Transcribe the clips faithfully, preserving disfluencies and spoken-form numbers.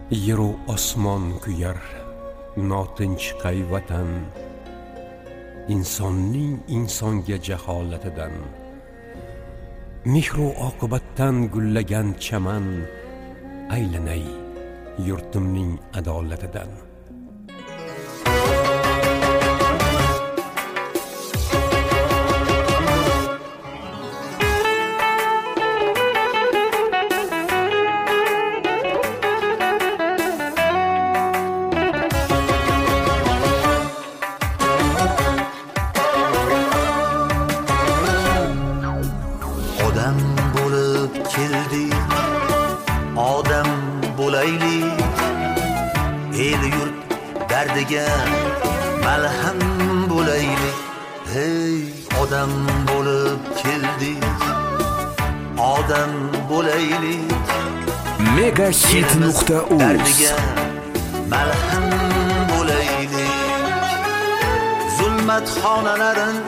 Yeru osmon kuyar, notinch qay vatan, insonning insonga jaholatidan. Mehru oqibatdan gullagan chaman, aylanay yurtimning adolatidan. Odam bo'lib keldik, odam bo'laylik, el yurt dardiga malham bo'laylik. Hey, odam bo'lib keldik, odam bo'laylik, megahit nuqta uz dardiga malham bo'laylik. Zulmat xonalarin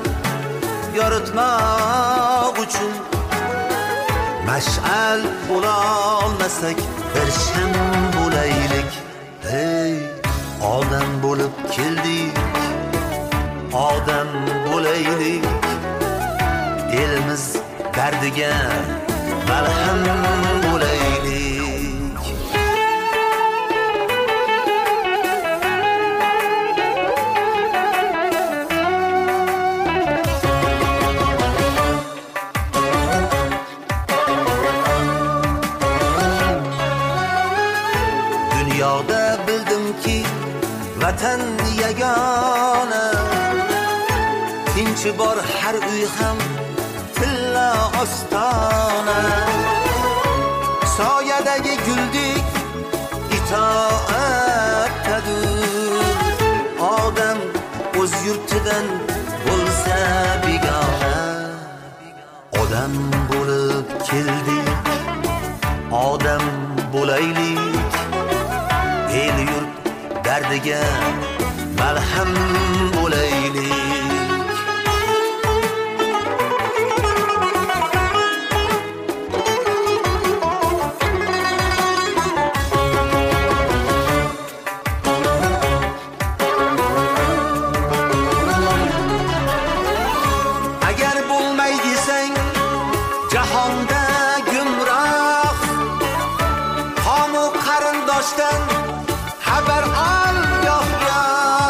yoritmoq uchun mash'al bo'la olmasak bir sham bo'laylik. Hey, odam bo'lib keldik, odam bo'laylik, elimiz dardiga malham bo'laylik. Dunyoda bildimki vatan yagona, tinchi bor har uy ham tilla ostona. Soyadagi guldek itoatdadir, odam o'z yurtidan bo'lsa begona. Odam bo'lib keldik, odam bo'laylik, el yurt dardiga malham bo'laylik. Agar bo'lmay desang jahonda gumroh, qomu qarindoshdan xabar ol yo'q yo'q.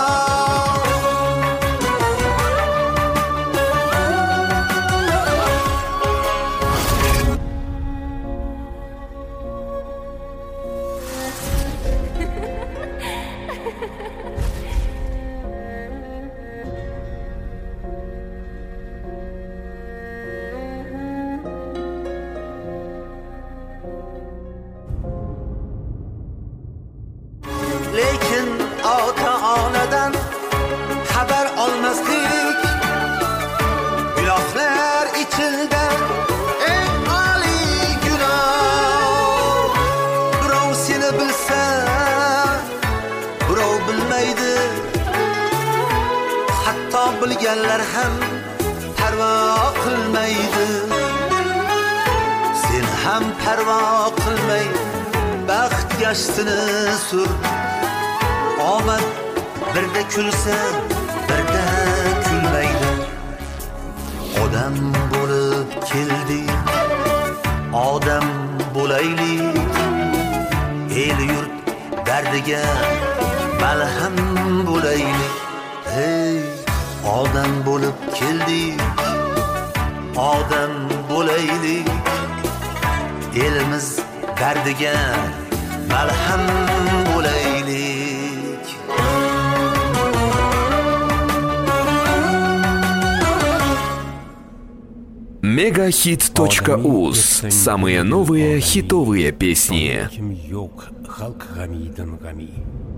Lekin ota-onadan xabar olmaslik gunohlar ichida eng oliy gunoh. Birov seni bilsa, birov bilmaydi, hatto bilganlar ham parvo qilmaydi. Sen ham parvo qilmay baxt gashtini sur. Omad birda kulsa, birda kulmaydi. Odam bo'lib keldik, odam bo'laylik, el yurt dardiga malham bo'laylik. Hey, odam bo'lib keldik, odam bo'laylik, elimiz dardiga malham bo'laylik. megahit точка uz. Самые новые хитовые песни. Kim yo'q xalq g'amidan g'ami.